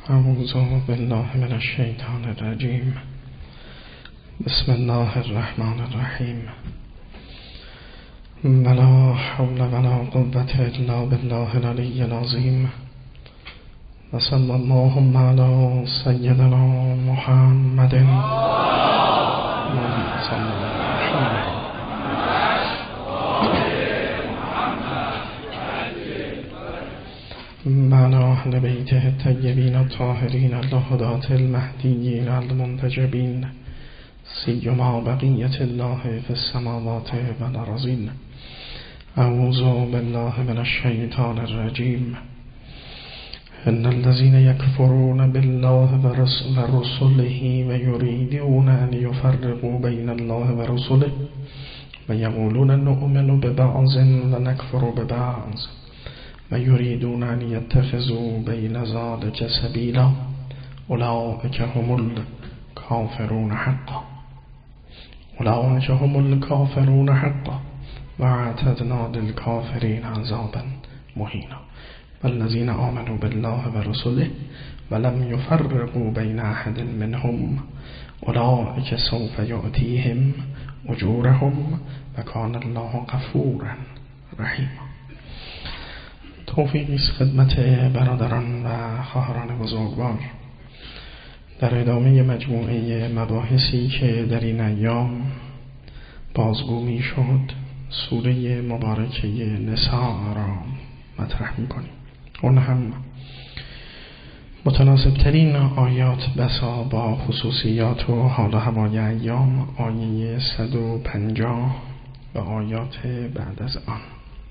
اعوذ بالله من الشیطان الرجیم. بسم الله الرحمن الرحیم. ولا حول ولا قوة الا بالله العلی العظیم. و صلی اللهم علی سیدنا محمد وعلى أهل بيته الطيبين الطاهرين الهداة المهديين المنتجبين سيما بقية الله في السماوات والأرضين. أعوذ بالله من الشيطان الرجيم. إن الذين يكفرون بالله ورسله ويريدون أن يفرقوا بين الله ورسله ويقولون نؤمن ببعض ونكفر ببعض ويريدون أن يتخذوا بين ذلك سبيلا أولئك هم الكافرون حقا. أولئك هم الكافرون حقا وأعتدنا للكافرين عذابا مهينا. والذين آمنوا بالله ورسله ولم يفرقوا بين أحد منهم أولئك سوف يؤتيهم أجورهم وكان الله غفورا رحيما. توفیقی است خدمت برادران و خواهران بزرگوار در ادامه مجموعه مباحثی که در این ایام بازگو می شد سوره مبارکه نساء را مطرح می کنیم. اون هم متناسب ترین آیات بسا با خصوصیات و حال و هوای ایام آیه 150 و آیات بعد از آن.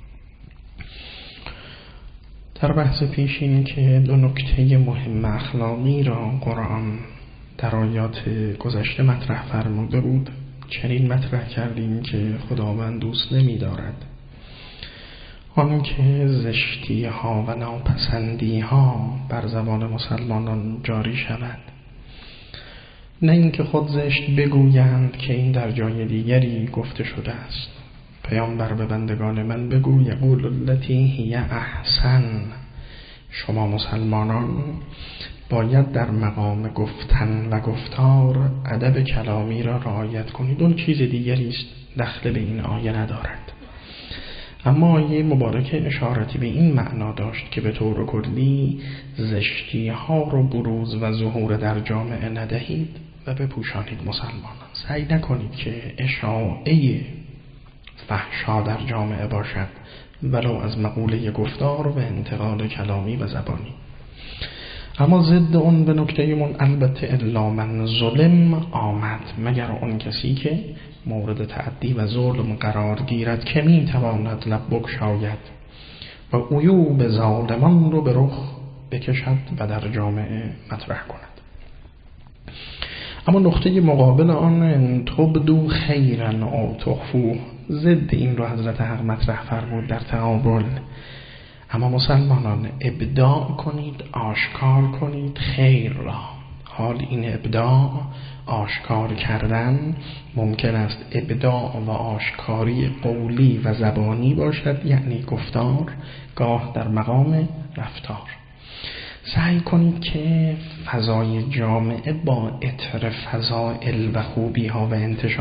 در بحث پیشین که دو نکته مهم اخلاقی را قرآن در آیات گذشته مطرح فرموده بود چنین مطرح کردیم که خداوند دوست نمی دارد آن که زشتی ها و ناپسندی ها بر زبان مسلمانان جاری شود، نه اینکه خود زشت بگویند که این در جای دیگری گفته شده است. پیامبر به بندگان من بگو یقول التی هی احسن. شما مسلمانان باید در مقام گفتن و گفتار ادب کلامی را رعایت کنید. اون چیز دیگری است دخل به این آیه ندارد. اما آیه مبارکه اشارتی به این معنا داشت که به طور کلی زشتی ها رو بروز و ظهور در جامعه ندهید و بپوشانید. مسلمانان سعی نکنید که اشاعه فحشا در جامعه باشد ولو از مقوله گفتار و انتقال کلامی و زبانی. اما ضد اون به نکته من البته الا من ظلم آمد، مگر اون کسی که مورد تعدی و ظلم قرار گیرد که می تواند لب بگشاید و عیوب ظالمان رو به رخ بکشد و در جامعه مطرح کند. اما نقطه مقابل آن ان تبدو خیرا او تخفوه، ضد این رو حضرت حق مطرح فرمود در تقابل. اما مسلمانان ابداع کنید، آشکار کنید خیر را. حال این ابداع آشکار کردن ممکن است ابداع و آشکاری قولی و زبانی باشد، یعنی گفتار، گاه در مقام رفتار. سعی کنید که فضای جامعه با عطر فضائل و خوبی ها و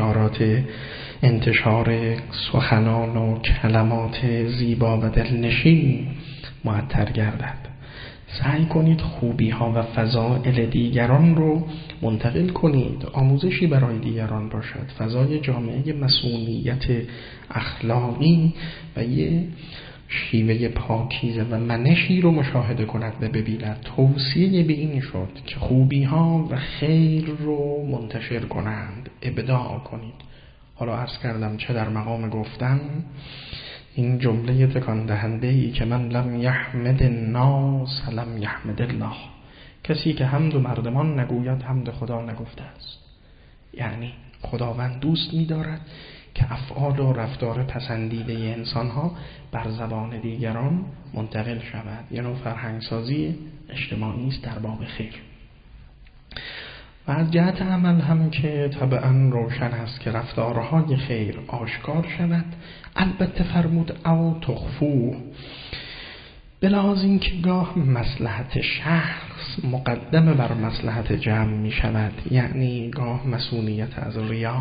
انتشار سخنان و کلمات زیبا و دلنشین معطر گردد. سعی کنید خوبی ها و فضائل دیگران رو منتقل کنید، آموزشی برای دیگران باشد. فضای جامعه مسئولیت اخلاقی و یه شیوه پاکیزه و منشی رو مشاهده کند و ببیند. توصیه به این شد که خوبی ها و خیر رو منتشر کنند، ابداع کنید. حالا عرض کردم چه در مقام گفتن، این جمله تکان دهنده ای که من لم یحمد الناس لم یحمد الله، کسی که حمد و مردمان نگوید حمد خدا نگفته است. یعنی خداوند دوست می دارد که افعال و رفتار پسندیده انسان ها بر زبان دیگران منتقل شود. یه نوع فرهنگسازی اجتماعی است در باب خیر. و از جهت عمل هم که طبعا روشن است که رفتارهای خیر آشکار شود. البته فرمود او تخفو، به لحاظ این که گاه مصلحت شخص شخص مقدم بر مصلحت جمع می شود، یعنی گاه مسئولیت از ریا،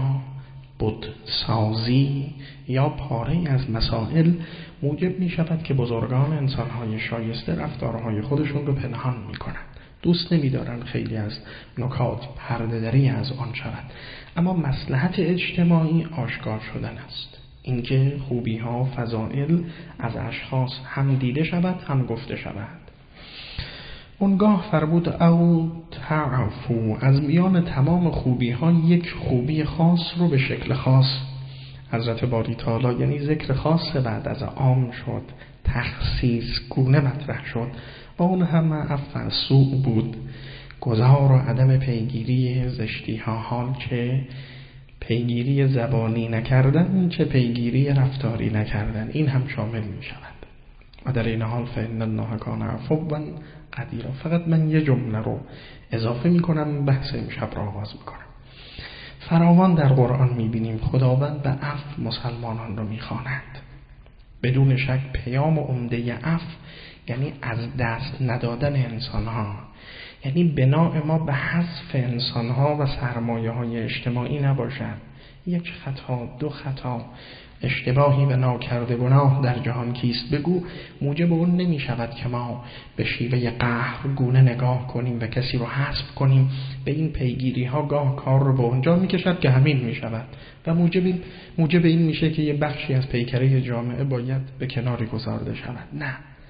بتسازی یا پاره از مسائل موجب می شود که بزرگان انسانهای شایسته رفتارهای خودشون رو پنهان می کنند. دوست نمی دارن خیلی از نکات پرده دری از آن شود، اما مصلحت اجتماعی آشکار شدن است، اینکه خوبی ها فضائل از اشخاص هم دیده شود هم گفته شود. اونگاه فرمود او تعفو، از میان تمام خوبی ها یک خوبی خاص رو به شکل خاص حضرت باری تعالی، یعنی ذکر خاص بعد از عام شد، تخصیص گونه مطرح شد و اون هم عفو سوء بود، گذار و عدم پیگیری زشتی ها، حال چه پیگیری زبانی نکردن چه پیگیری رفتاری نکردن، این هم شامل می شود. و در این حال فإن الله کان عفوا قدیرا. فقط من یه جمله رو اضافه می کنم، بحث امشب را آغاز می کنم. فراوان در قرآن می بینیم خداوند به عفو مسلمانان رو می خواند. بدون شک پیام عمده عفو یعنی از دست ندادن انسان ها، یعنی بناء ما به حذف انسان ها و سرمایه های اجتماعی نباشد. یک خطا، دو خطا، اشتباهی به ناکرده گناه در جهان کیست بگو، موجب اون نمی شود که ما به شیوه قهر گونه نگاه کنیم و کسی رو حذف کنیم. به این پیگیری ها گاه کار رو به اونجا می کشد که همین می شود و موجب این میشه که یه بخشی از پیکره جامعه باید به کناری گذارده شود. نه،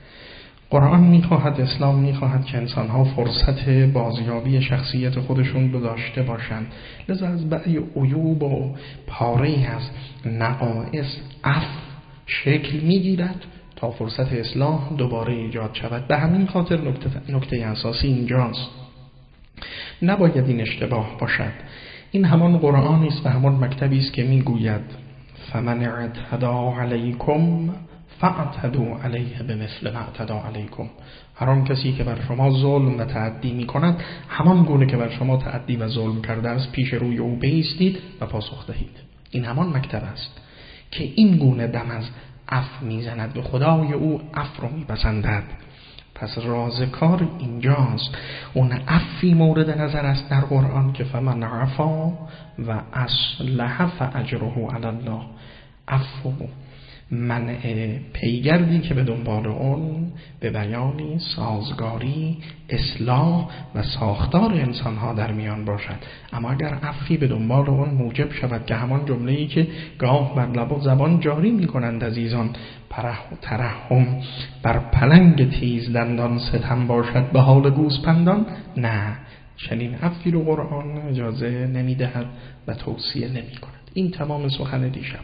قرآن میخواهد، اسلام میخواهد که انسانها فرصت بازیابی شخصیت خودشون رو داشته باشند. لذا از بعضی عیوب و پاره‌ای از نقائص عفو شکل میگیرد تا فرصت اصلاح دوباره ایجاد شود. به همین خاطر نکته اساسی اینجاست، نباید این اشتباه باشد. این همان قرآنی است و همان مکتبی است که میگوید فمن اعتدی علیکم فاعتدوا علیه بمثل ما اعتدی علیکم. هر آن کسی که بر شما ظلم و تعدی می کند، همان گونه که بر شما تعدی و ظلم کرده است پیش روی او بایستید و پاسخ دهید. این همان مکتب است که این گونه دم از عفو میزند، به خدای او عفو رو میپسندد. پس راز کار اینجاست. اون عفوی مورد نظر است در قرآن که فمن عفا و اصلح فاجره علی الله. عفو منع پیگردی که به دنبال اون به بیانی سازگاری، اصلاح و ساختار انسانها در میان باشد. اما اگر عفوی به دنبال اون موجب شود که همان جمله‌ای که گاه بر لب و زبان جاری می‌کنند عزیزان، ترحم بر پلنگ تیز دندان ستم باشد به حال گوسپندان، نه، چنین عفوی رو قرآن اجازه نمی‌دهد و توصیه نمی‌کند. این تمام سخن دیشب.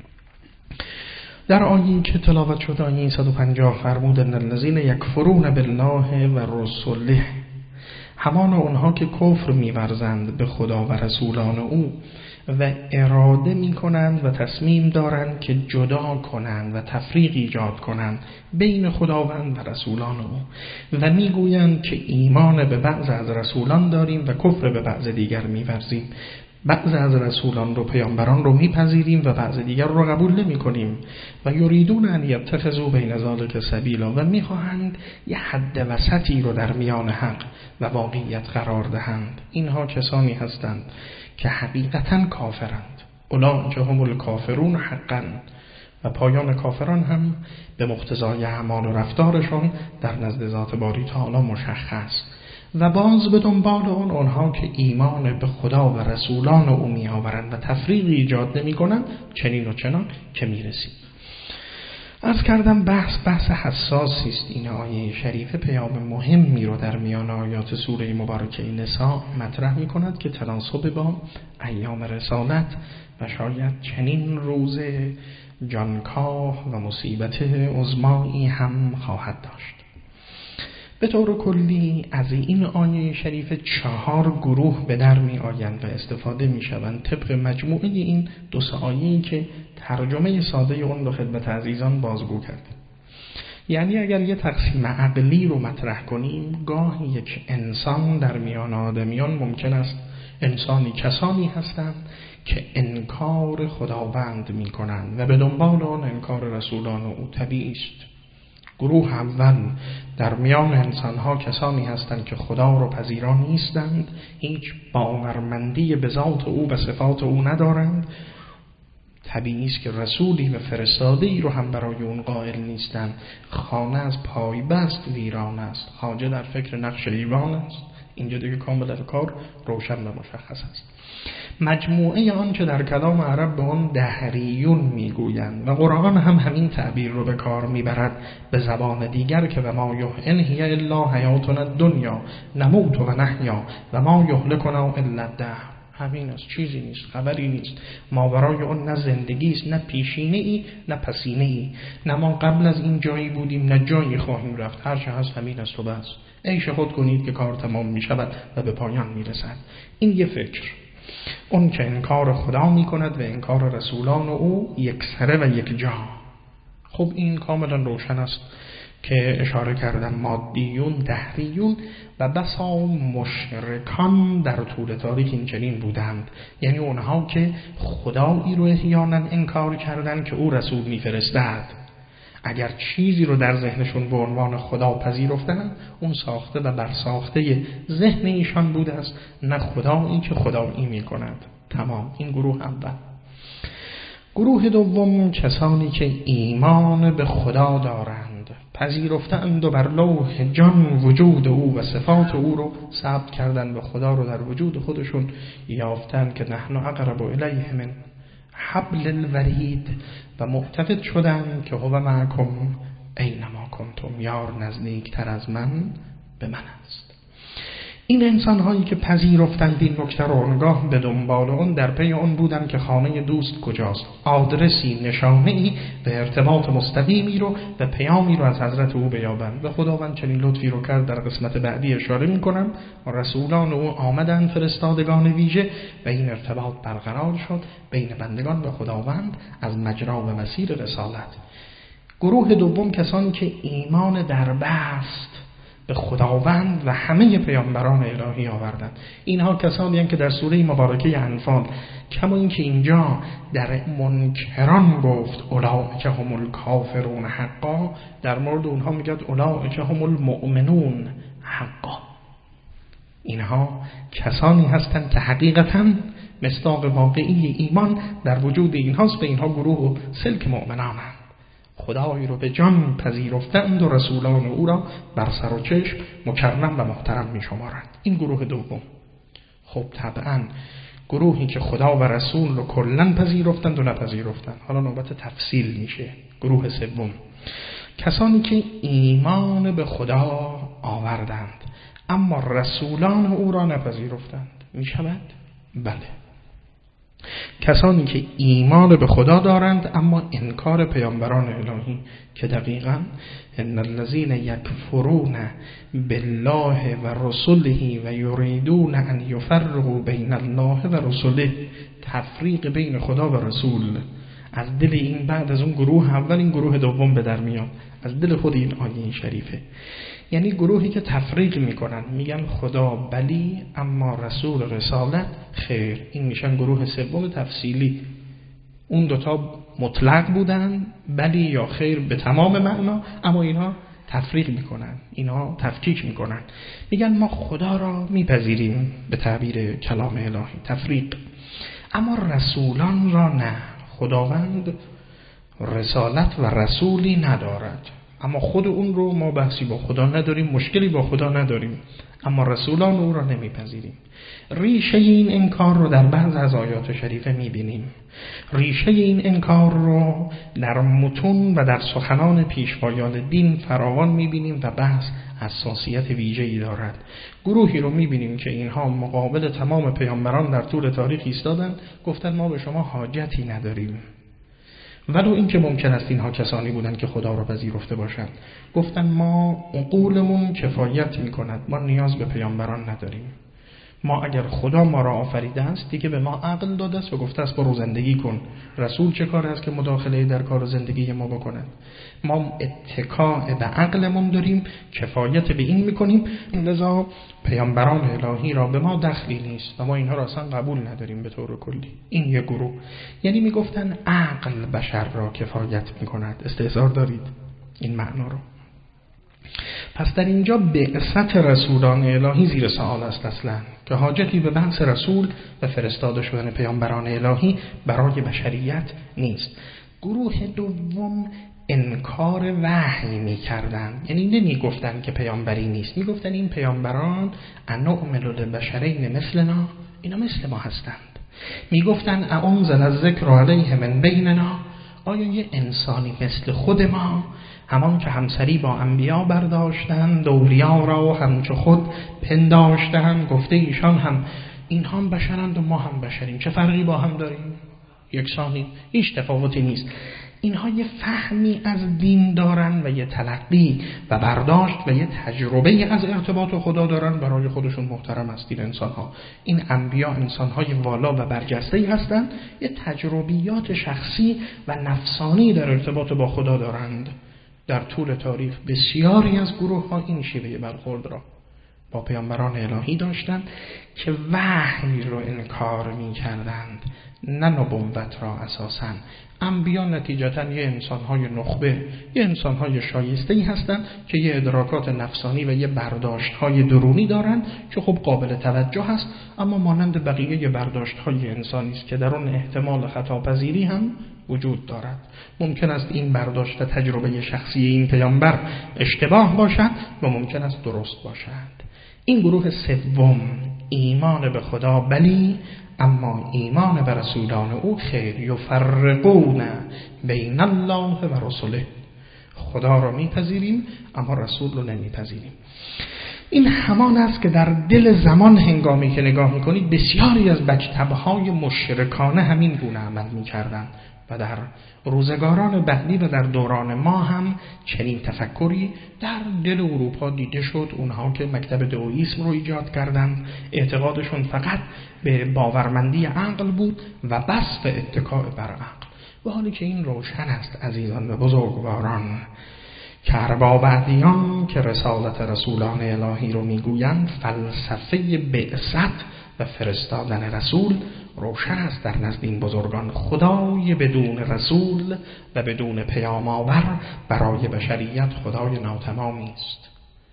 در آیه‌ای که تلاوت شد، آیه 150 فرمود ان الذین یکفرون بالله و رسوله، همان اونها که کفر می‌ورزند به خدا و رسولان او و اراده می‌کنند و تصمیم دارند که جدا کنند و تفریق ایجاد کنند بین خداوند و رسولان او و می‌گویند که ایمان به بعض از رسولان داریم و کفر به بعض دیگر می‌ورزیم. بعض از رسولان رو، پیامبران رو میپذیریم و بعض دیگر رو قبول نمی کنیم و یریدون ان یتخذوا بین ذلک سبیلا، و میخواهند یه حد وسطی رو در میان حق و واقعیت قرار دهند. اینها کسانی هستند که حقیقتا کافرند. اولئک هم الکافرون حقا. و پایان کافران هم به مقتضای اعمال و رفتارشون در نزد ذات باری تعالی مشخص. و باز به دنبال اونها که ایمان به خدا و رسولان او می آورند و تفریق ایجاد نمی کنند، چنین و چنان که می رسیم. عرض کردم بحث حساسی است. این آیه شریفه پیام مهمی رو در میان آیات سوره مبارکه نساء مطرح می کند که تناسب با ایام رسالت و شاید چنین روز جانکاه و مصیبت عظمایی هم خواهد داشت. به طور کلی از این آیه شریف 4 گروه به در می آیند و استفاده می شوند طبق مجموعه این 2 آیه‌ای که ترجمه ساده اون رو خدمت عزیزان بازگو کردیم. یعنی اگر یه تقسیم عقلی رو مطرح کنیم، گاهی یک انسان در میان آدمیان ممکن است کسانی هستند که انکار خداوند می کنند و به دنبال آن انکار رسولان او طبیعی است. گروه اول در میان انسانها کسانی هستند که خدا رو پذیرا نیستند، هیچ باورمندی به ذات او و صفات او ندارند. طبیعی است که رسولی و فرستاده‌ای رو هم برای اون قائل نیستند. خانه از پای بست ویران است، خواجه در فکر نقش ایوان است. اینجا دیگه کاملا کار روشن و مشخص است. مجموعه آنچه در کلام عرب به آن دهریون میگویند و قرآن هم همین تعبیر رو به کار میبرد به زبان دیگر که و ما ان هی الا حیاتنا الدنیا نموت و نحیا و ما یهلکنا الا الدهر. همین است، چیزی نیست، خبری نیست. ما برای اون نه زندگی است، نه پیشینه ای نه پسینه ای، نه ما قبل از این جایی بودیم نه جایی خواهیم رفت. هر چه هست همین است و بس. عیش خود کنید که کار تمام می شود و به پایان می رسد. این یه فکر. اون که انکار خدا می کند و انکار رسولان او یک سره و یک جا. خب این کاملا روشن است که اشاره کردن مادیون، دهریون و بسا مشرکان در طول تاریخ این چنین بودند. یعنی اونها که خدایی رو احیانا انکار کردند که او رسول میفرستد. اگر چیزی رو در ذهنشون به عنوان خدا پذیرفتن، اون ساخته و برساخته ذهن ایشان بوده است، نه خدایی که خدایی می کند. تمام. این گروه اول. گروه دوم کسانی که ایمان به خدا دارند، پذیرفتند و بر لوح جان وجود او و صفات او رو ثبت کردند و خدا رو در وجود خودشون یافتند که نحن اقرب الیه من حبل الورید و معتقد شدند که هو معکم اینما کنتم، یار نزدیکتر از من به من است. این انسان هایی که پذیرفتند این نکته رو آنگاه به دنبال اون در پی اون بودند که خانه دوست کجاست، آدرسی، نشانه‌ای به ارتباط مستقیمی رو و پیامی رو از حضرت او بیابند. و خداوند چنین لطفی رو کرد، در قسمت بعدی اشاره می‌کنم. و رسولان او آمدند، فرستادگان ویژه، و این ارتباط برقرار شد بین بندگان و خداوند از مجرا و مسیر رسالت. گروه دوم کسانی که ایمان در بست به خداوند و همه پیامبران الهی آوردند. اینها کسانی هستند که در سوره مبارکه انفال، کما اینکه اینجا در منکران گفت اولئک هم الکافرون حقا، در مورد اونها میگه اولئک هم المؤمنون حقا. اینها کسانی هستند که حقیقتاً مصداق واقعی ایمان در وجود اینهاست. به اینها گروه سلک مؤمنانند، خدایی رو به جان پذیرفتند و رسولان او را بر سر و چشم مکرم و محترم می شمارند. این گروه دوم. خب طبعا گروهی که خدا و رسول رو کلن پذیرفتند و نپذیرفتند. حالا نوبت تفصیل میشه. گروه سوم کسانی که ایمان به خدا آوردند اما رسولان او را نپذیرفتند. می شود؟ بله. کسانی که ایمان به خدا دارند اما انکار پیامبران الهی، که دقیقاً ان الذين يكفرون بالله و رسله و یریدون ان یفرقوا بین الله و رسله، تفریق بین خدا و رسول از دل این بعد از اون گروه اول این گروه دوم به در میاد، از دل خود این آیه شریفه. یعنی گروهی که تفریق میکنن، میگن خدا بلی اما رسول رسالت خیر. این میشن گروه سوم تفصیلی. اون دوتا مطلق بودن، بلی یا خیر به تمام معنا، اما اینا تفریق میکنن، اینا تفکیک میکنن، میگن ما خدا را میپذیریم به تعبیر کلام الهی، تفریق، اما رسولان را نه. خداوند رسالت و رسولی ندارد، اما خود اون رو ما بحثی با خدا نداریم، مشکلی با خدا نداریم، اما رسولان او را نمیپذیریم. ریشه این انکار رو در بعض از آیات شریفه میبینیم. ریشه این انکار رو در متون و در سخنان پیشوایان دین فراوان میبینیم و بحث حساسیت ویژه‌ای دارد. گروهی رو میبینیم که اینها مقابل تمام پیامبران در طول تاریخ ایستادند، گفتن ما به شما حاجتی نداریم. ولو این که ممکن است اینها کسانی بودند که خدا را پذیرفته باشند، گفتن ما عقولمون کفایت میکند، ما نیاز به پیامبران نداریم. ما اگر خدا ما را آفریده است دیگه به ما عقل داده است و گفته است برو زندگی کن. رسول چه کار است که مداخله در کار زندگی ما بکنه؟ ما اتکاء به عقلمون داریم، کفایت به این میکنیم، لذا پیامبران الهی را به ما دخلی نیست و ما اینها را اصلا قبول نداریم به طور کلی. این یک گروه. یعنی میگفتن عقل بشر را کفایت میکند. استحضار دارید این معنا رو؟ پس در اینجا بعثت رسولان الهی زیر سوال است اصلا، که حاجتی به بعث رسول و فرستاده شدن پیامبران الهی برای بشریت نیست. گروه دوم انکار وحی می‌کردند، یعنی نمی‌گفتند که پیامبری نیست، می‌گفتند این پیامبران انؤمن للبشرین مثلنا، اینا مثل ما هستند. می‌گفتند اانزل الذکر علیه من بیننا، آیا یه انسانی مثل خود ما، همان که همسری با انبیا برداشتند، اولیا را همچو خود پنداشتند، گفته ایشان هم اینها هم بشرند و ما هم بشریم، چه فرقی با هم داریم؟ یکسانی، هیچ تفاوتی نیست. اینها یه فهمی از دین دارن و یه تلقی و برداشت و یه تجربه از ارتباط خدا دارن، برای خودشون محترم هستید انسان‌ها. این انبیا انسان‌های والا و برجسته‌ای هستند، یه تجربیات شخصی و نفسانی در ارتباط با خدا دارند. در طول تاریخ بسیاری از گروه‌ها این شیوه برخورد را با پیامبران الهی داشتند که وحی را انکار می‌کردند، نه نبوت را اساساً. انبیا نتیجتاً یه انسان‌های نخبه، یه انسان‌های شایسته‌ای هستند که یه ادراکات نفسانی و یه برداشت‌های درونی دارند که خب قابل توجه هست، اما مانند بقیه برداشت‌های انسانی است که در اون احتمال خطاپذیری هم وجود دارد. ممکن است این برداشت تجربه شخصی این پیامبر اشتباه باشد و ممکن است درست باشد. این گروه سوم ایمان به خدا بلی، اما ایمان به رسولان او خیر، یفرقون بین الله و رسوله. خدا را میپذیریم اما رسول رو نمیپذیریم. این همان است که در دل زمان هنگامی که نگاه میکنید بسیاری از بجتبهای مشرکانه همین گونه عمل میکردند و در روزگاران بعدی و در دوران ما هم چنین تفکری در دل اروپا دیده شد. اونها که مکتب دئوئیسم رو ایجاد کردند، اعتقادشون فقط به باورمندی عقل بود و بس به اتکاء بر عقل، و حالی که این روشن است عزیزان و بزرگواران که ارباب ادیان که رسالت رسولان الهی رو میگویند، فلسفه بعثت و فرستادن رسول روشن است در نزد این بزرگان. خدای بدون رسول و بدون پیام آور برای بشریت خدای ناتمامی است.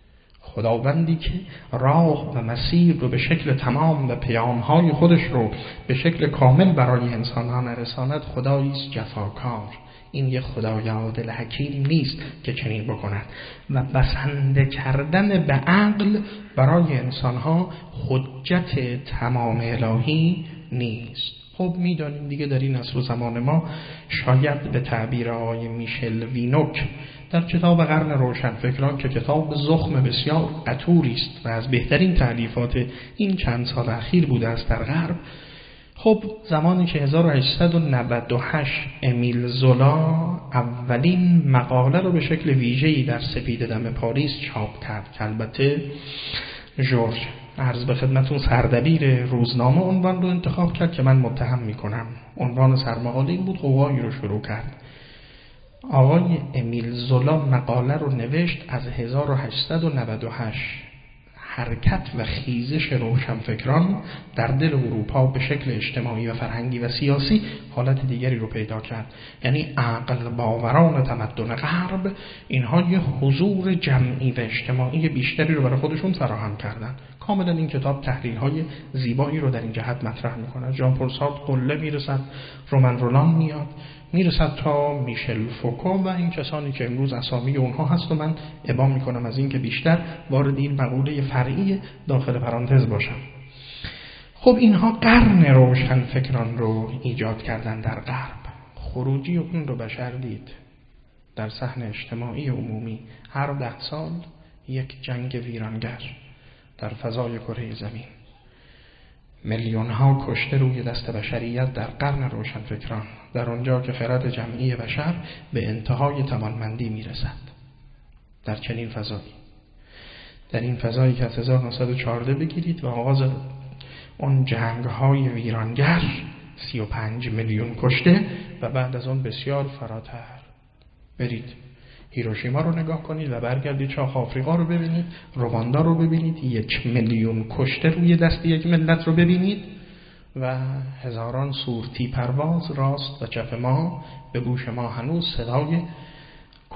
خداوندی که راه و مسیر رو به شکل تمام و پیام‌های خودش رو به شکل کامل برای انسان‌ها نرساند، خدایی است جفاکار. این یک خدای عادل حکیم نیست که چنین بکند و بسنده کردن به عقل برای انسان‌ها حجت تمام الهی نیست. خب میدانیم دیگه در این عصر و زمان ما، شاید به تعبیر آقای میشل وینوک در کتاب قرن روشنفکران که کتاب زخم بسیار قطوری است و از بهترین تألیفات این چند سال اخیر بوده است در غرب، خب زمانی که 1898 امیل زولا اولین مقاله رو به شکل ویژه‌ای در سپید دم پاریس چاپ کرد که البته ژورژ عرض به خدمتون سردبیر روزنامه عنوان رو انتخاب کرد که من متهم میکنم. عنوان سرمقاله این بود: قوایی رو شروع کرد. آقای امیل زولا مقاله رو نوشت از 1898 حرکت و خیزش روشنفکران در دل اروپا به شکل اجتماعی و فرهنگی و سیاسی حالت دیگری رو پیدا کرد. یعنی عقل باوران تمدن غرب اینها یه حضور جمعی و اجتماعی بیشتری رو برای خودشون فراهم کردن. کاملا این کتاب تحلیل‌های زیبایی رو در این جهت مطرح می‌کنه. ژان پل سارتر قله میرسد، رومن رولان میاد، میرسد تا میشل فوکو و این کسانی که امروز اسامی اونها هست و من ابا میکنم از این که بیشتر وارد این مقوله فرعی داخل پرانتز باشم. خب اینها قرن روشن فکران رو ایجاد کردن در غرب. خروجی اون رو بشر دید در صحنه اجتماعی عمومی. هر 10 سال یک جنگ ویرانگر در فضای کره زمین. میلیون ها کشته روی دست بشریت در قرن روشنفکران، در آنجا که خرد جمعی بشر به انتهای توانمندی میرسد. در چنین فضایی، در این فضایی که از 1914 بگیرید و آغاز اون جنگ های ویرانگر، 35 میلیون کشته و بعد از اون بسیار فراتر. برید هیروشیما رو نگاه کنید و برگردید چاخ آفریقا رو ببینید، رواندا رو ببینید، 1 میلیون کشته روی دست یک ملت رو ببینید و هزاران صورتی پرواز راست و چپ ما. به گوش ما هنوز صدای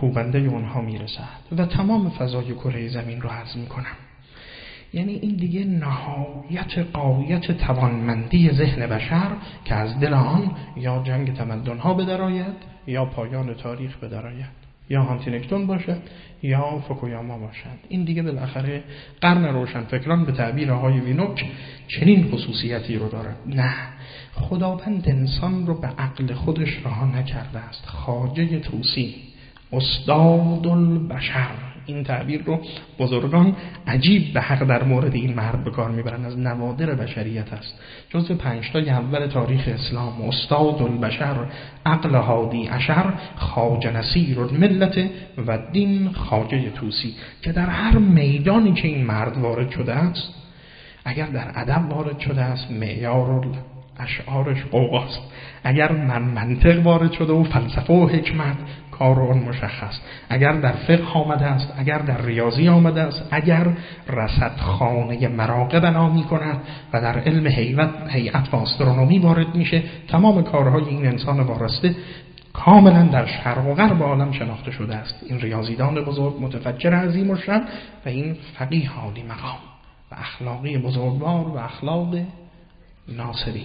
کوبنده اونها میرسد و تمام فضای کره زمین رو هضم میکنم. یعنی این دیگه نهایت قایت توانمندی ذهن بشر که از دل آن یا جنگ تمدن‌ها بدرآید یا پایان تاریخ بدرآید، یا هانتینگتون باشد یا فوکویاما باشد. این دیگه بالاخره قرن روشنفکران به تعبیر آقای وینوک چنین خصوصیتی رو دارد. نه، خداوند انسان رو به عقل خودش رها نکرده است. خواجه طوسی استاد البشر، این تعبیر رو بزرگان عجیب به حق در مورد این مرد به کار میبرن، از نوادر بشریت است، جزء 5 تای اول تاریخ اسلام. استاد البشر عقل هادی اشر خواجه نصیر الملت و دین خواجه طوسی، که در هر میدانی که این مرد وارد شده است، اگر در ادب وارد شده است معیار اشعارش قوقاست، اگر منطق وارد شده و فلسفه و حکمت کار اون مشخص، اگر در فقه آمده است، اگر در ریاضی آمده است، اگر رصدخانه مراقب بنا می‌کند و در علم هیئت و آسترونومی وارد میشه، تمام کارهای این انسان وارسته کاملا در شرق و غرب عالم شناخته شده است. این ریاضیدان بزرگ، متفکر عظیم الشأن و این فقیه عالی مقام و اخلاقی بزرگوار و اخلاق ناصری.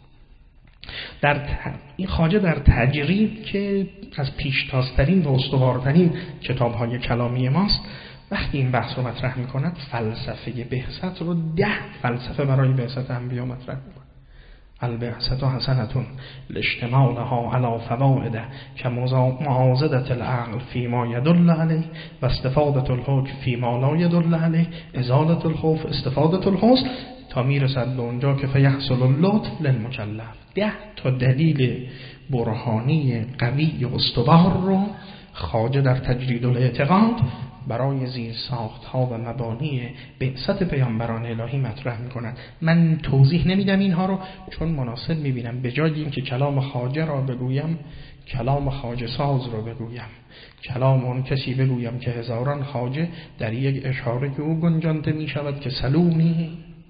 این خواجه در تجرید که از پیشتازترین و استوارترین کتاب‌های کلامی ماست، وقتی این بحث رو مطرح می‌کند فلسفه بعثت رو 10 فلسفه برای بعثت انبیا مطرح می‌کند. البعثت حسنة لاشتمالها على فوائد كمعاضدة العقل فيما يدل عليه و استفادة الحكم فيما لا يدل عليه، ازالة الخوف استفادة الحسن، تا میرسد به اونجا که فیحصل اللطف للمکلف. 10 تا دلیل برهانی قوی و استوار رو خواجه در تجرید الاعتقاد برای زیر ساخت‌ها و مبانی بعثت پیامبران الهی مطرح می‌کند. من توضیح نمیدم اینها رو، چون مناسب می‌بینم به جای اینکه کلام خواجه را بگویم، کلام خواجه ساز رو بگویم، کلام اون کسی بگویم که هزاران خواجه در یک اشاره که او گنجانده می‌شود که سلونی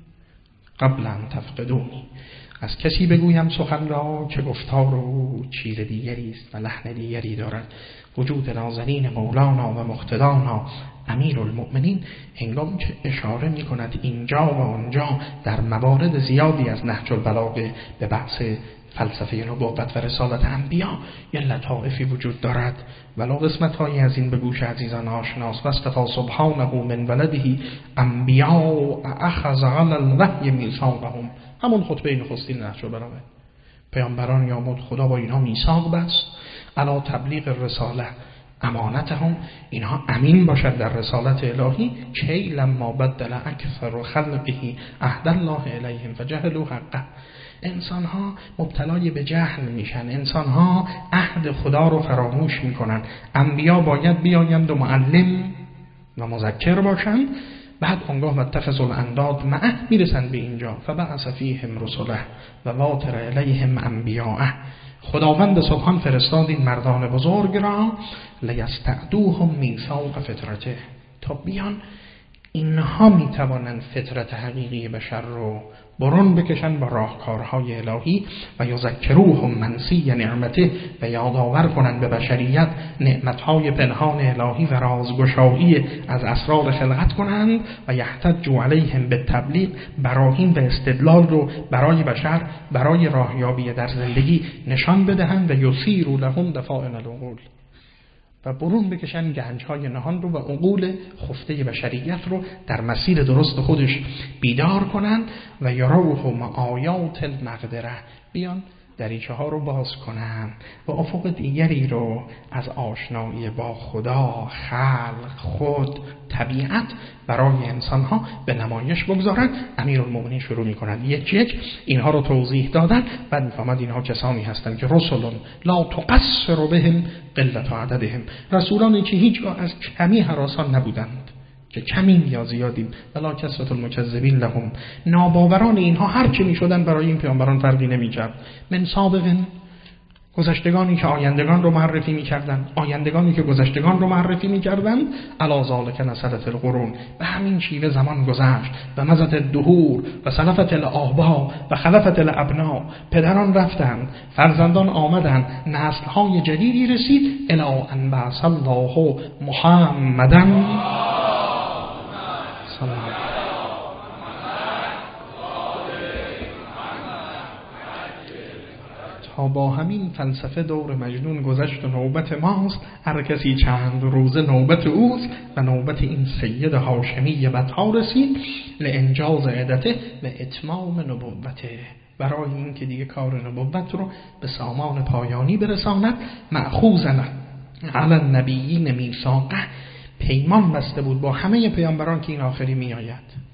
قبل ان تفقدونی. از کسی بگویم سخن را که گفتار او چیز دیگری است و لحن دیگری دارد. وجود نازنین مولانا و مقتدانا امیر المؤمنین هنگام که اشاره می کند اینجا و اونجا در موارد زیادی از نهج البلاغه به بحث فلسفه نبوت و رسالت انبیا یه لطائفی وجود دارد، ولو قسمت‌هایی از این به گوش عزیزان آشناست. و اصطفی سبحانه من ولده انبیا اخذ علی الوحی میثاقهم، همون خطبه نخستین نهج البلاغه. پیامبران یامد خدا با اینها میثاق بست علی تبلیغ الرساله امانتهم، اینها امین باشد در رسالت الهی. کی لما بدل اکثر خلقه عهد الله الیهم فجهلوا حقه. انسان ها مبتلای به جهل میشن، انسان ها عهد خدا رو فراموش میکنن. انبیا باید بیایند و معلم و مذکر باشند، بعد اونگاه متخذ الانداد معه میرسن به اینجا فبعث فیهم رسله و واتر الیهم انبیاءه. خداوند سبحان فرستاد این مردان بزرگ را لیستعدوهم میثاق فطرته، تا بیان اینها میتوانند فطرت حقیقی بشر رو برون بکشن با راهکارهای الهی و یذکروهم منسی نعمته، و یادآور کنند به بشریت نعمتهای پنهان الهی و رازگشایی از اسرار خلقت کنند و یحتجوا علیهم بالتبلیغ، براهین و استدلال رو برای بشر برای راهیابی در زندگی نشان بدهند و یثیروا لهم دفائن العقول، و برون بکشن گنج‌های نهان رو و عقول خفته بشریت رو در مسیر درست خودش بیدار کنن و یروهم آیات المقدره، بیان دریچه ها رو باز کنن و افق دیگری رو از آشنایی با خدا، خلق، خود، طبیعت برای انسان ها به نمایش بگذارن. امیرالمومنین شروع می کنند یک اینها رو توضیح دادن. بعد می فهمد اینها کسانی هستند که رسولون لا تقصر بهم قلت عددهم، رسولانی که هیچگاه از کمی هراسان نبودند، که کمی یا زیادیم، ولا کثرت المکذبین لهم، ناباوران اینها هر چه می شدن برای این پیامبران فرقی نمی کرد. من سابق گذشتگانی که آیندگان رو معرفی می‌کردند، آیندگانی که گذشتگان رو معرفی می‌کردند. الا ذالک نسلت القرون، به همین شیوه زمان گذشت و مضت الدهور و سلفت الآبا و خلفت الابنا. پدران رفتند، فرزندان آمدند، نسل‌های جدیدی رسید. الی ان بعث الله محمدا صلی الله علیه. تا با همین فلسفه دور مجنون گذشت و نوبت ماست. هر کسی چند روزه نوبت اوست و نوبت این سید هاشمی بطا رسید. لانجاز عدته و اتمام نبوته، برای این که دیگه کار نبوت رو به سامان پایانی برساند. مأخوذن علی النبیین میثاقه، پیمان بسته بود با همه پیامبران که این آخری می آید.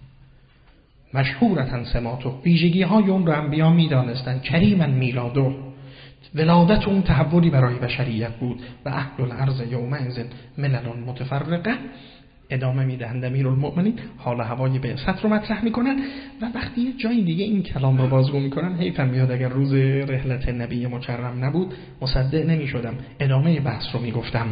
مشهورتن سماتو، ویژگی های اون رو انبیا می دانستن. کریمن میلادو، ولادت اون تحولی برای بشریت بود. و اهل الارض یومئذ ملل متفرقه. ادامه میدهند امیرالمؤمنین حال هوای بعثت رو مطرح میکنن و وقتی یه جای دیگه این کلام رو بازگو میکنن حیفم میاد اگر روز رحلت نبی مکرم نبود مصدق نمیشدم، ادامه بحث رو میگفتم.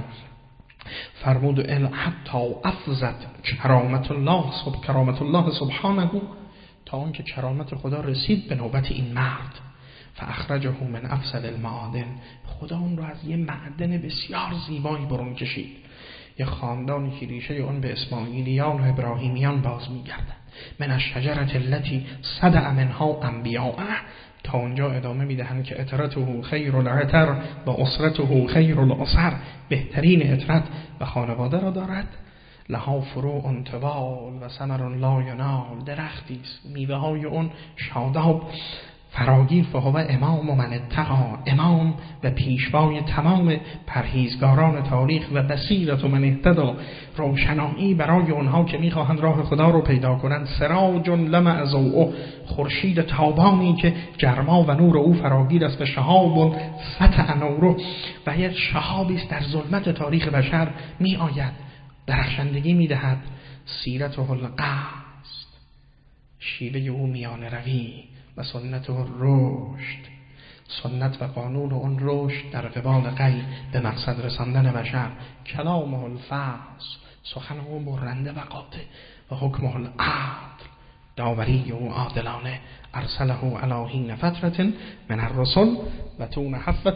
فرمود حتی افزت کرامت الله سبحانه، تا اون که کرامت خدا رسید به نوبت این مرد. فاخرجه من افضل المعادن، خدا اون رو از یه معدن بسیار زیبایی برون کشید. یه خاندانی که ریشه اون به اسماعیلیان و ابراهیمیان باز میگردن. من الشجرة التي صدع منها انبیاءه، تا اونجا ادامه میدهند که عطرته خیر العطر و اسرته خیر الاسر، بهترین عطرت و خانواده را دارد. لها فروع طوال و ثمر لا ینال، درختی است میوه های اون شاداب فراگیر. فهو امام من اتقا، امام و پیشوای تمام پرهیزگاران تاریخ. و بصیرت من اهتدا، روشنایی برای اونها که میخواهند راه خدا رو پیدا کنند. سراج لمع ضوء، خورشید تابانی که گرما و نور او فراگیر است. و شهاب سطع نوره، و یک شهابی است در ظلمت تاریخ بشر می آید، درخشندگی می دهد. سیرته القصد، شیوه او میان روی. و سنت رشد، سنت و قانون اون رشد در قبال غی به مقصد رساندن بشر. کلامه الفصل، سخن او برنده و قاطع. و حکمه العدل، داوری او عادلانه. ارسله علی حین فترة من الرسل و طول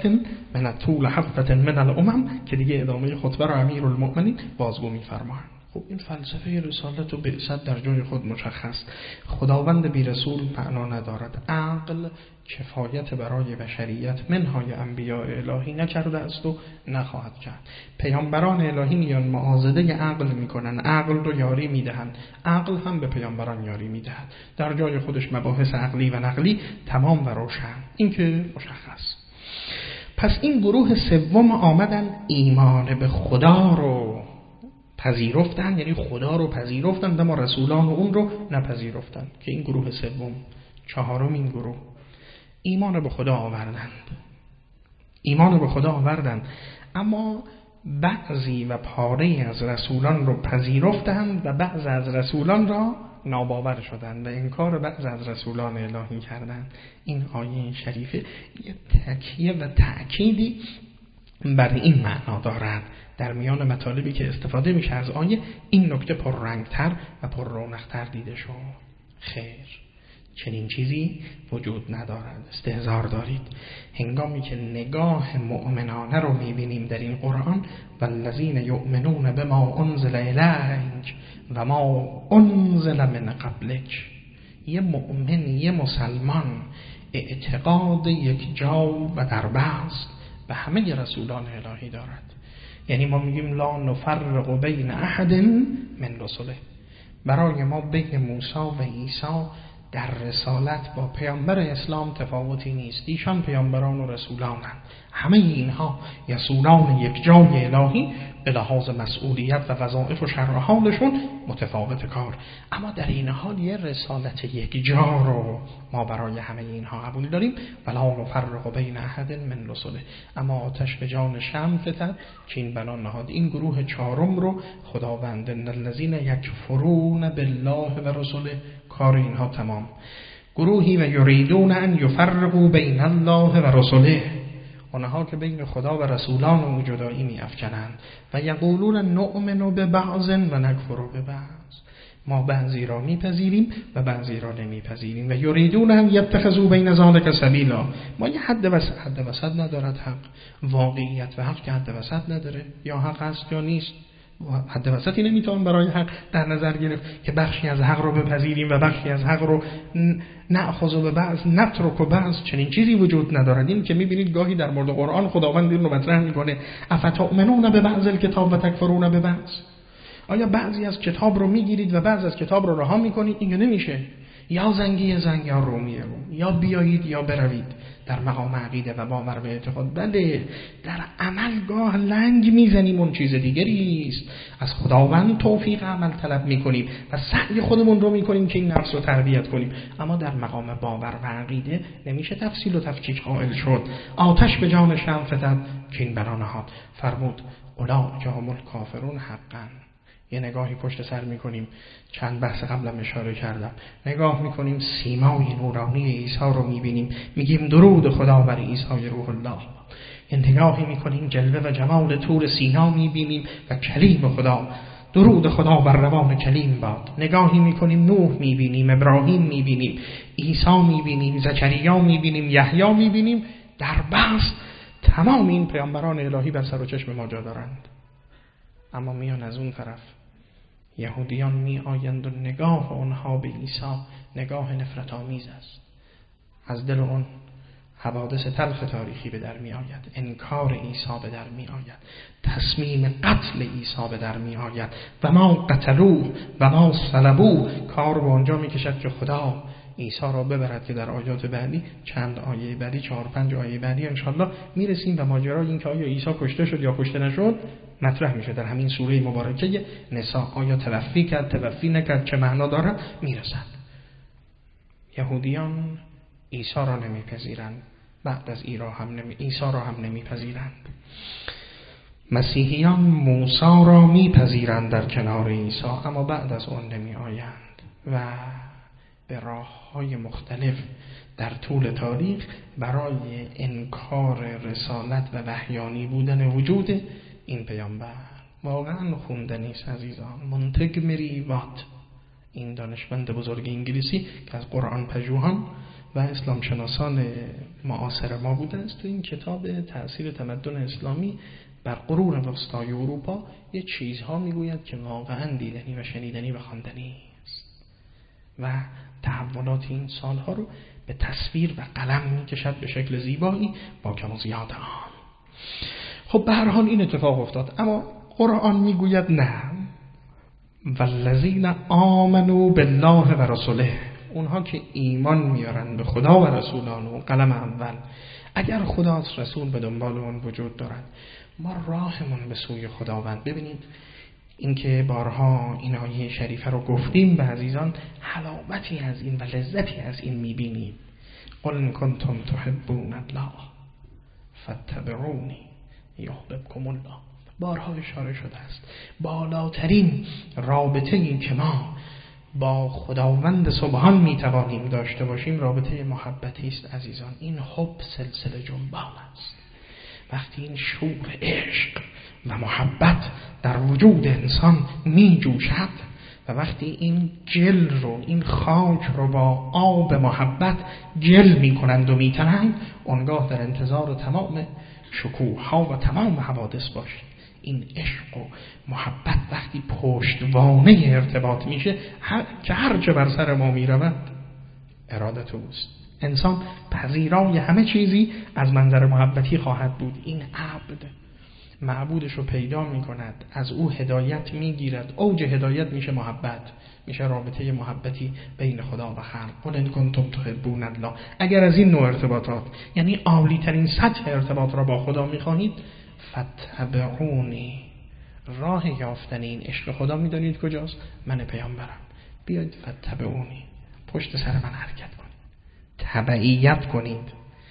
حفة من الامم، که دیگه ادامه خطبه را امیرالمؤمنین بازگو می‌فرمایند. خب این فلسفه رسالت و بعثت در جای خود مشخص. خداوند بی رسول معنا ندارد. عقل کفایت برای بشریت منهای انبیاء الهی نکرده است و نخواهد کرد. پیامبران الهی میان معاضده عقل میکنن، عقل رو یاری میدهند، عقل هم به پیامبران یاری میدهد. در جای خودش مباحث عقلی و نقلی تمام و روشن، این که مشخص. پس این گروه سوم آمدن ایمان به خدا رو پذیرفتن، یعنی خدا رو پذیرفتن اما رسولان اون رو نپذیرفتن، که این گروه سوم. چهارم این گروه ایمان به خدا آوردند، اما بعضی و پاره از رسولان رو پذیرفتند و بعض از رسولان را ناباور شدند و انکار بعض از رسولان الهی کردند. این آیه شریفه یه تکیه و تأکیدی بر این معنا دارد. در میان مطالبی که استفاده میشه از آیه، این نکته پررنگتر و پر رونقتر دیده شد. خیر، چنین چیزی وجود ندارد. استهزار دارید. هنگامی که نگاه مؤمنانه رو میبینیم در این قرآن، والذین یؤمنون بما انزل الیک و ما انزل من قبلک، یه مؤمن، یه مسلمان اعتقاد یک جا و دربست به همه رسولان الهی دارد. یعنی ما میگیم لا نفرق بین احد من رسله، برای ما بین موسی و عیسی در رسالت با پیامبر اسلام تفاوتی نیست. ایشان پیامبران و رسولانند، همه اینها رسولان یک جای الهی به لحاظ مسئولیت و وظایف و شرع حالشون متفاوت کار، اما در این حال یه رسالت یک جا رو ما برای همه اینها قبول داریم. ولا نفرق بین احد من رسله، اما آتش به جان شمع فتد که این بنا نهاد. این گروه چهارم رو خداوند الذین یکفرون بالله و رسله، کار اینها تمام. گروهی و یریدون ان یفرقوا بین الله و رسله، اونها که بین خدا و رسولان او جدایی می‌افکنند و یقولون نؤمن ببعض و نکفر ببعض، ما بعضی را میپذیریم و بعضی را نمیپذیریم و یریدون ان یتخذوا بین ذلک سبیلا. ما یه حد وسط ندارد حق، واقعیت و حق که حد وسط نداره، یا حق هست یا نیست، حد وسطی نمیتوان برای حق در نظر گرفت که بخشی از حق رو بپذیریم و بخشی از حق رو نأخذ به بعض نترک و بعض. چنین چیزی وجود ندارد. این که میبینید گاهی در مورد قرآن خداوند این رو مطرح میکنه افتؤمنون ببعض الکتاب و تکفرون ببعض. آیا بعضی از کتاب رو میگیرید و بعضی از کتاب رو رها میکنید؟ این نمیشه. یا زنگی زنگ یا رومی روم، یا بیایید یا بروید در مقام عقیده و باور به اعتقاد. بله در عمل گاه لنگ میزنیم، اون چیز دیگری است. از خداوند توفیق عمل طلب میکنیم و سعی خودمون رو میکنیم که این نفس رو تربیت کنیم، اما در مقام باور و عقیده نمیشه تفصیل و تفکیک قائل شد. آتش به جان شمع فتد که این بنا نهاد. فرمود اولئک هم الکافرون حقا. یه نگاهی پشت سر میکنیم، چند بحث قبلم اشاره کردم، نگاه میکنیم سیمای نورانی عیسی رو میبینیم، میگیم درود خدا بر عیسی روح الله. یه نگاهی میکنیم جلوه و جمال طور سینا میبینیم و کلیم خدا، درود خدا بر روان کلیم باد. نگاهی میکنیم نوح میبینیم، ابراهیم میبینیم، عیسی میبینیم، زکریا میبینیم، یحیی میبینیم. در بحث تمام این پیامبران الهی بر سر و چشم ما جا دارند، اما میان از اون طرف یهودیان می آیند و نگاه اونها به عیسی نگاه نفرت آمیز است. از دل اون حوادث تلخ تاریخی به در می آید، انکار عیسی به در می آید، تصمیم قتل عیسی به در می آید. و ما قتلوه و ما صلبوه. کار به آنجا می کشد که خدا عیسی را ببرد که در آیات بعدی، چند آیه بعدی، 4-5 آیه بعدی انشالله میرسیم و ماجرای این که آیا عیسی کشته شد یا کشته نشد مطرح میشه در همین سوره مبارکه نساء. آیا توفی کرد، توفی نکرد، چه معنا دارد، میرسد. یهودیان عیسی را نمیپذیرند، بعد از عیسی را هم نمیپذیرند. مسیحیان موسی را میپذیرند در کنار عیسی، اما بعد از اون نمی آیند و به راه‌های مختلف در طول تاریخ برای انکار رسالت و وحیانی بودن وجود این پیامبر واقعا خوندنی است عزیزان. مونتگمری وات، این دانشمند بزرگ انگلیسی که از قرآن پژوهان و اسلام شناسان معاصر ما بوده است، تو این کتاب تأثیر تمدن اسلامی بر قرون وسطای اروپا یه چیزها میگوید که واقعا دیدنی و شنیدنی و خواندنی است و تحولات این سالها رو به تصویر و قلم میکشد به شکل زیبایی با کم و زیاد آن. خب به هر حال این اتفاق افتاد، اما قرآن میگوید نه، والذین آمنوا بالله و رسوله، اونها که ایمان میارن به خدا و رسولان و قلم اول، اگر خداست رسول به دنبال اون وجود دارد، ما راهمون به سوی خداوند. ببینید این که بارها این آیه شریفه رو گفتیم به عزیزان، حلاوتی از این و لذتی از این میبینیم. قل ان کنتم تحبون الله فاتبعونی یحببکم الله. بارها اشاره شده است بالاترین رابطه این که ما با خداوند سبحان میتوانیم داشته باشیم رابطه محبتی است عزیزان. این حب سلسله جنبان است. وقتی این شور عشق و محبت در وجود انسان می جوشد و وقتی این گل رو، این خاک رو با آب محبت گل می کنند و می تنند، اونگاه در انتظار تمام شکوه ها و تمام حوادث باشید. این عشق و محبت وقتی پشتوانه ارتباط میشه، که هرچه بر سر ما می رود ارادت اوست. انسان پذیرای همه چیزی از منظر محبتی خواهد بود. این عبد معبودش رو پیدا می کند، از او هدایت می گیرد. اوج هدایت میشه محبت، میشه رابطه محبتی بین خدا و خلق. قل ان کنتم تحبون الله. اگر از این نوع ارتباطات، یعنی عالی ترین سطح ارتباط را با خدا می خواهید، فتبعونی. راه یافتن این عشق خدا میدونید کجاست؟ من پیامبرم. بیاید فتبعونی، پشت سر من حرکت کنید، تبعیت کنید.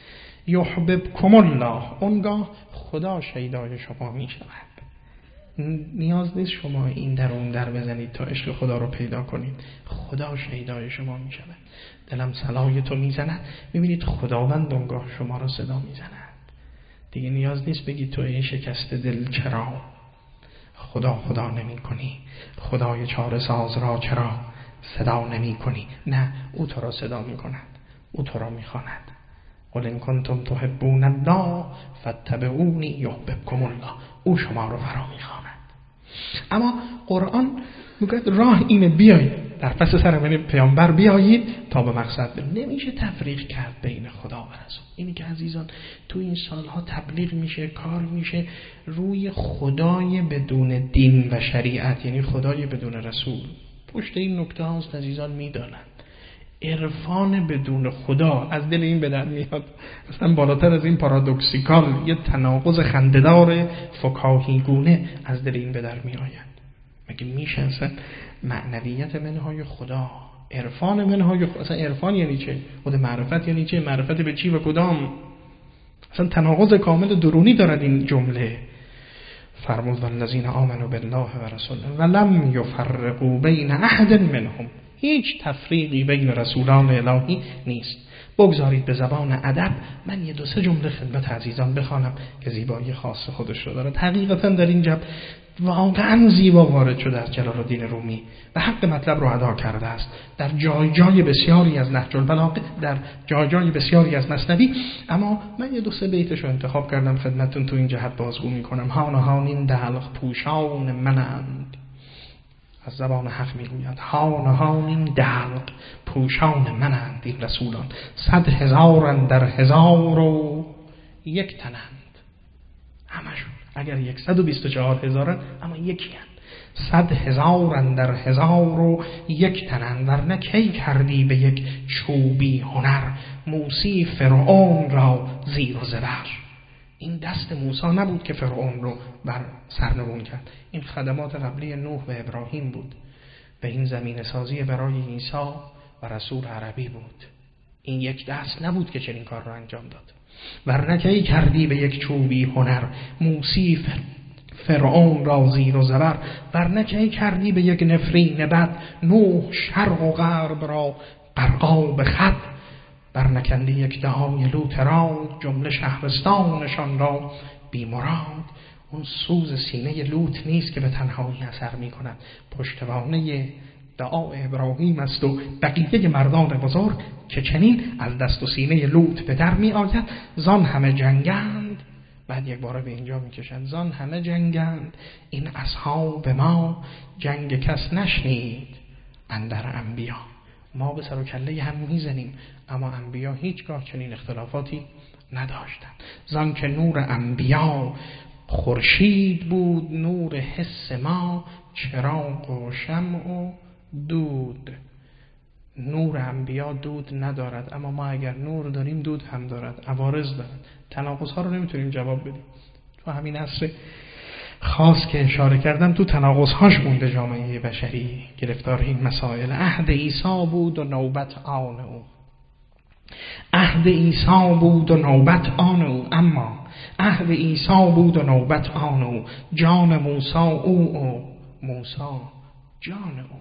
یحببکم الله. اونگاه خدا شیدای شما می شود. نیاز نیست شما این در اون در بزنید تا عشق خدا رو پیدا کنید. خدا شیدای شما می شود. دلم صلای تو می زند. میبینید خداوند اونگاه شما رو صدا می زند. دیگه نیاز نیست بگی تو این شکست دل چرا خدا نمی کنی، خدای چاره ساز را چرا صدا نمی کنی. نه، او تو را صدا می کند، او تو را می خواند. قل ان کنتم تحبون الله فاتبعونی یحببکم الله. او شما رو فرا می خواند. اما قرآن میگه راه اینه، بیایید در پس سر پیامبر بیایید تا به مقصد برید. نمیشه تفریق کرد بین خدا و رسول. اینی که عزیزان تو این سالها تبلیغ میشه، کار میشه روی خدای بدون دین و شریعت، یعنی خدای بدون رسول. پشت این نکته هاست عزیزان میدانند عرفان بدون خدا از دل این به در میاد. اصلا بالاتر از این پارادوکسیکال، یه تناقض خنده‌دار فکاهی گونه از دل این به در می آید. مگه میشه اصلا معنویت منهای خدا، عرفان منهای خدا، اصلا عرفان یعنی چه؟ خود معرفت یعنی چه؟ معرفت به چی و کدام؟ اصلا تناقض کامل درونی دارد این جمله. فرمود والذین آمنوا بالله و رسوله ولم یفرقوا بین احد منهم. هیچ تفریقی بین رسولان الهی نیست. بگذارید به زبان ادب من یه دو سه جمله خدمت عزیزان بخوانم که زیبایی خاص خودش رو داره. حقیقتا در این جبر واقعا زیبا وارد شده از جلال‌الدین رومی و حق مطلب رو ادا کرده است. در جای بسیاری از نهج البلاغه، در جای بسیاری از مثنوی. اما من یه دو سه بیتش رو انتخاب کردم خدمتتون تو این جهت بازگو میکنم. هان هان این دلق پوشان منند، از زبان حق میگوید هان هان این دلق پوشان منند این رسولان، 100,000 اندر 1001 تنند. همشون اگر 124,000 اما یکی هست. 100,000 اندر 1001 تنند. ورنه کی کردی به یک چوبی هنر، موسی فرعون را زیر و زبر. این دست موسی نبود که فرعون رو بر سرنگون کرد. این خدمات قبلی نوح و ابراهیم بود. به این زمین سازی برای عیسی و رسول عربی بود. این یک دست نبود که چنین کار رو انجام داد. ورنه کی کردی به یک چوبی هنر، موسی فرعون را زیر و زبر. ورنه کی کردی به یک نفرین بد، نوح شرق و غرب را غرقاب خود. برنکندی یک دهان لوط را، جمله شهرستانشان را بی مراد. اون سوز سینه لوط نیست که به تنهایی اثر می کند، پشتوانه دعا ابراهیم است و بقیه مردان بزرگ که چنین از دست و سینه لوط به در می آید. زان همه جنگند، بعد یک باره به اینجا می کشند، زان همه جنگند این اصحاب ما، جنگ کس نشنید اندر انبیا. ما به سر و کله هم میزنیم اما انبیا هیچگاه چنین اختلافاتی نداشتند. زان که نور انبیا خورشید بود، نور حس ما چراغ و شمع و دود. نور انبیا دود ندارد، اما ما اگر نور داریم دود هم دارد، عوارض دارد. تناقض ها رو نمیتونیم جواب بدیم. تو همین عصر خاص که اشاره کردم تو تناقض‌هاش مونده جامعه بشری گرفتار این مسائل. عهد عیسی بود و نوبت آن او، عهد عیسی بود و نوبت آن او. اما عهد عیسی بود و نوبت آن او، جان موسی او و موسی جان او.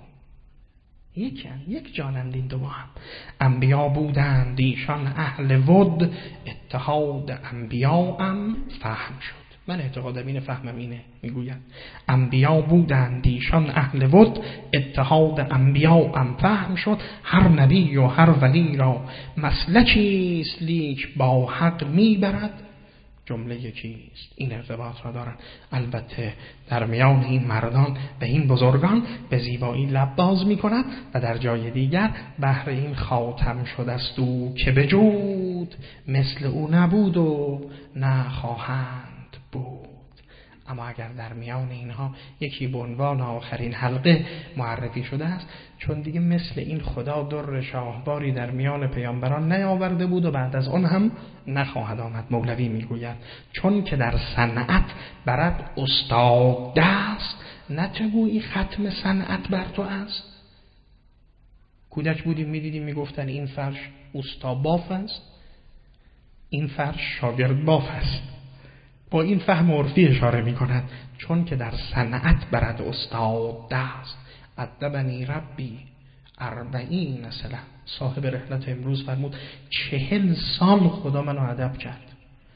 یک جانند این دو با هم. انبیا بودند ایشان اهل ود، اتحاد انبیا هم فهم شد. من اعتقادم اینه، فهمم اینه. میگوید انبیا بودند ایشان اهل ود، اتحاد انبیا هم فهم شد. هر نبی و هر ولی را مسلکیست، لیک با حق میبرد جمله یکیست. این ارتباط را دارن. البته در میان این مردان به این بزرگان به زیبایی لب باز میکنند و در جای دیگر بهر این خاتم شده است او که بجود، مثل او نبود و نه خواهند بود. اما اگر در میان اینها یکی به عنوان آخرین حلقه معرفی شده است، چون دیگه مثل این خدا در شاهواری در میان پیامبران نیاورده بود و بعد از آن هم نخواهد آمد. مولوی میگوید چون که در صنعت برد استاد است، نتگویی ختم صنعت بر تو است. کودک بودیم میدیدیم میگفتن این فرش استاد باف است، این فرش شاگرد باف است. با این فهم عرفی اشاره می کند چون که در صنعت برد استاد است. ادبنی ربی 40 سنه. صاحب رحلت امروز فرمود 40 سال خدا منو ادب کرد تا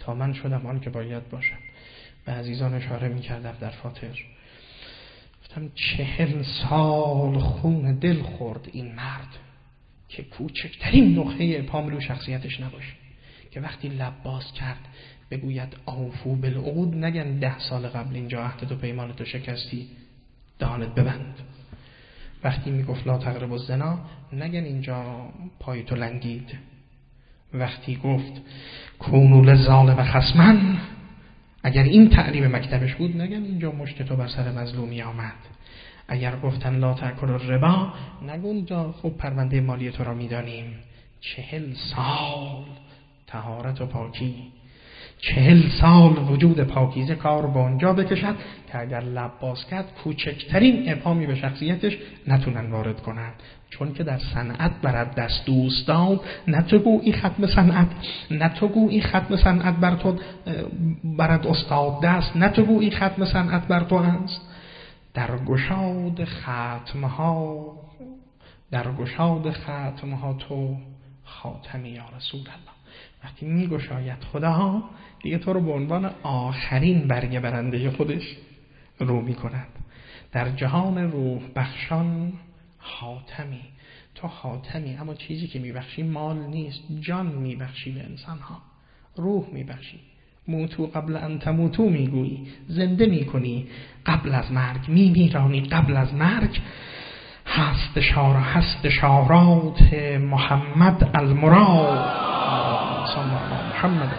تا من شدم آن که باید باشم. به عزیزان اشاره می‌کردم در فاتر، گفتم 40 سال خون دل خورد این مرد که کوچکترین نقطه ابهام رو شخصیتش نباشه، که وقتی لب باز کرد بگوید اوفو بالعقود، نگن 10 سال قبل اینجا عهدت و پیمانتو شکستی دهانت ببند. وقتی میگفت لا تقربوا الزنا، نگن اینجا پایتو لنگید. وقتی گفت کونوا للظالم خصما، اگر این تعلیم مکتبش بود نگن اینجا مشت تو بر سر مظلومی آمد. اگر گفتن لا تأکلوا الربا، نگو اونجا خب پرونده مالی تو را میدانیم. 40 سال طهارت و پاکی، 40 سال وجود پاکیزه کار به اونجا بکشد که اگر لب باز کرد کوچکترین ابهامی به شخصیتش نتونن وارد کنن. چون که در صنعت برد دست دوستان، نه تو گو این ختم صنعت، نه تو گو این ختم صنعت بر تو برد استاد دست، نه تو گو این ختم صنعت بر تو است. در گشاد ختمها تو خاتمی یا رسول الله. وقتی میگشاید خدا دیگه تو رو به عنوان آخرین برگه برنده خودش رو میکند. در جهان روح بخشان خاتمی، تو خاتمی، اما چیزی که میبخشی مال نیست، جان میبخشی به انسانها، روح میبخشی. موتو قبل ان تموتو میگویی، زنده میکنی قبل از مرگ، میمیرانی قبل از مرگ. هست شارات محمد المراد صلی الله علیه محمد.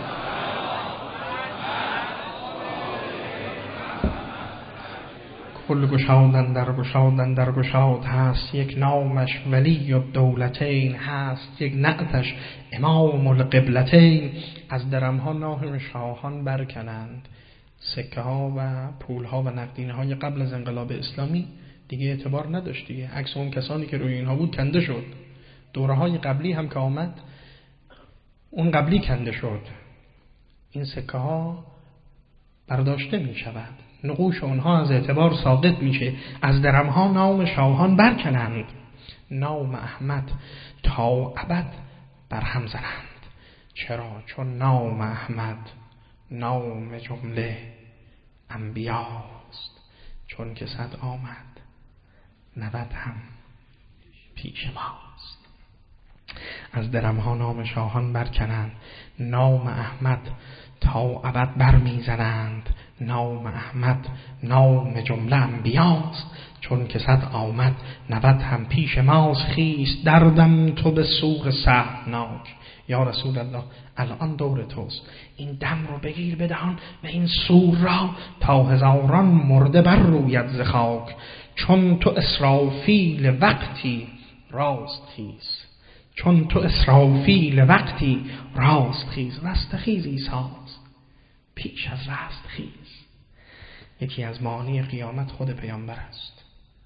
کل گشادن در گشاد هست، یک نامش ولی الدولتین هست، یک نعتش امام القبلتین. از درمها نام شاهان برکنند. سکه ها و پول ها و نقدینه های قبل از انقلاب اسلامی دیگه اعتبار نداشت دیگه. عکس اون کسانی که روی اینها بود کنده شد. دوره های قبلی هم که آمد اون قبلی کنده شد. این سکه ها برداشته می شود، نقوش اونها از اعتبار ساقط میشه. از درم ها نام شاهان برکنند، نام احمد تا ابد برهم زنند. چرا؟ چون نام احمد نام جمله انبیاست. چون که 100 آمد 90 هم پیش ماست. از درم ها نام شاهان برکنند، نام احمد تا ابد برمیزنند. نام احمد نام جمله انبیاست. چون که 100 آمد 90 هم پیش ماست. خیست دردم تو به سوق سهمناک. یا رسول الله الان دور توست، این دم رو بگیر بدهان و این سور را تا هزاران مرده بر روید ز خاک. چون تو اسرافیل وقتی راست خیز، چون تو اسرافیل وقتی راست خیز. رستخیزی ساز پیش از رست خیز. یکی از معانی قیامت خود پیامبر است،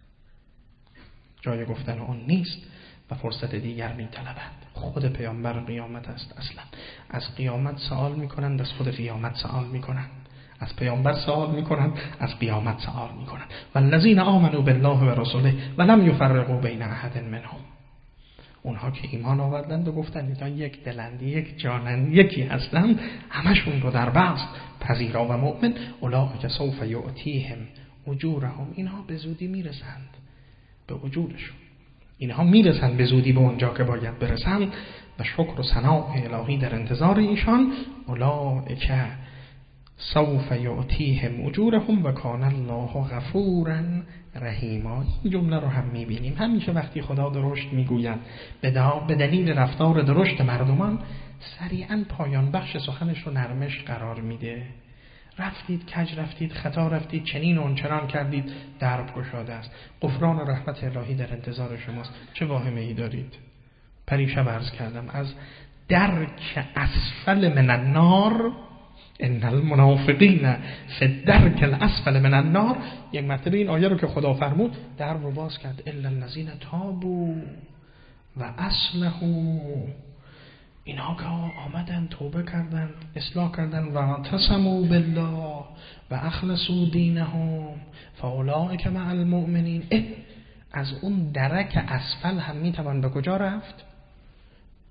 جای گفتن اون نیست و فرصت دیگر می طلبند. خود پیامبر قیامت است. اصلا از قیامت سوال می کنند، از خود قیامت سوال می کنند، از پیامبر سوال می کنند، از قیامت سوال می کنند. والذین آمنوا بالله و رسوله و لم یفرقوا بین احد منهم. اونها که ایمان آوردند و گفتند اینا یک دلند، یک جانند، یکی هستند، همشون رو در بست پذیرا و مؤمن. اولئک سوف یؤتیهم اجورهم. اینها به زودی میرسند به اجورشون، اینها میرسند به زودی به اونجا که باید برسند و شکر و ثنا الهی در انتظار ایشان. اولئک سوف یؤتیهم اجورهم و کان الله غفورا رحیما. این جمله رو هم میبینیم همیشه وقتی خدا درشت میگوید به دلیل رفتار درشت مردمان، سریعا پایان بخش سخنش رو نرمش قرار میده. رفتید کج، رفتید خطا، رفتید چنین و اونچنان کردید، درب گشاده است. غفران و رحمت الهی در انتظار شماست. چه واهمه ای دارید؟ پریشب عرض کردم از درک اسفل من النار، ان المنافقین فی الدرک الاسفل من النار. یک مرتبه این آیه رو که خدا فرمود درب رو باز کرد، الا الذین تابوا و اصلحوا. اینها که آمدن توبه کردن، اصلاح کردن، و اعتصموا بالله و اخلصوا دینهم فاولئک مع المؤمنین. از اون درک اسفل هم میتوان به کجا رفت؟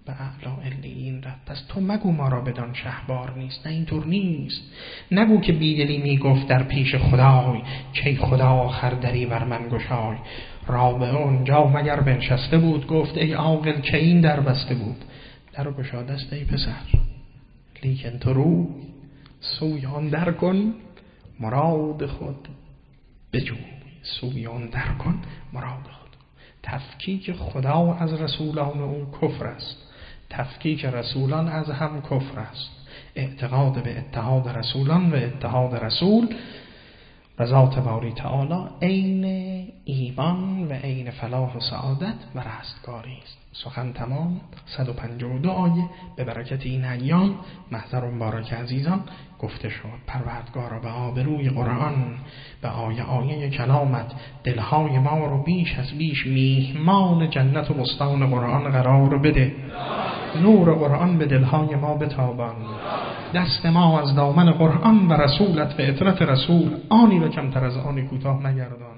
به اعلی علیین رفت. پس تو مگو ما را بدان شهبار نیست. نه اینطور نیست. نگو که بیدلی میگفت در پیش خدای، که خدا آخر دری بر من گشای. رابعه اونجا مگر بنشسته بود، گفت ای عاقل که این در بسته بود. در گشاده است ای پسر، لیکن تو رو سوی آن در کن مراد خود بجوی. سوی آن در کن مراد خود. تفکیک خدا از رسولان او کفر است، تفکیک رسولان از هم کفر است. اعتقاد به اتحاد رسولان و اتحاد رسول و ذات باری تعالی عین ایمان و عین فلاح و سعادت و رستگاری است. سخن تمام. 152 آیه به برکت این ایام محضر مبارک عزیزان گفته شد. پروردگارا به آبروی قرآن، به آیه کلامت، دلهای ما رو بیش از بیش میهمان جنت و بستان قرآن قرار بده. نور قرآن به دلهای ما بتابان. دست ما از دامن قرآن و رسولت و اطرت رسول آنی و کمتر از آنی کوتاه نگردان.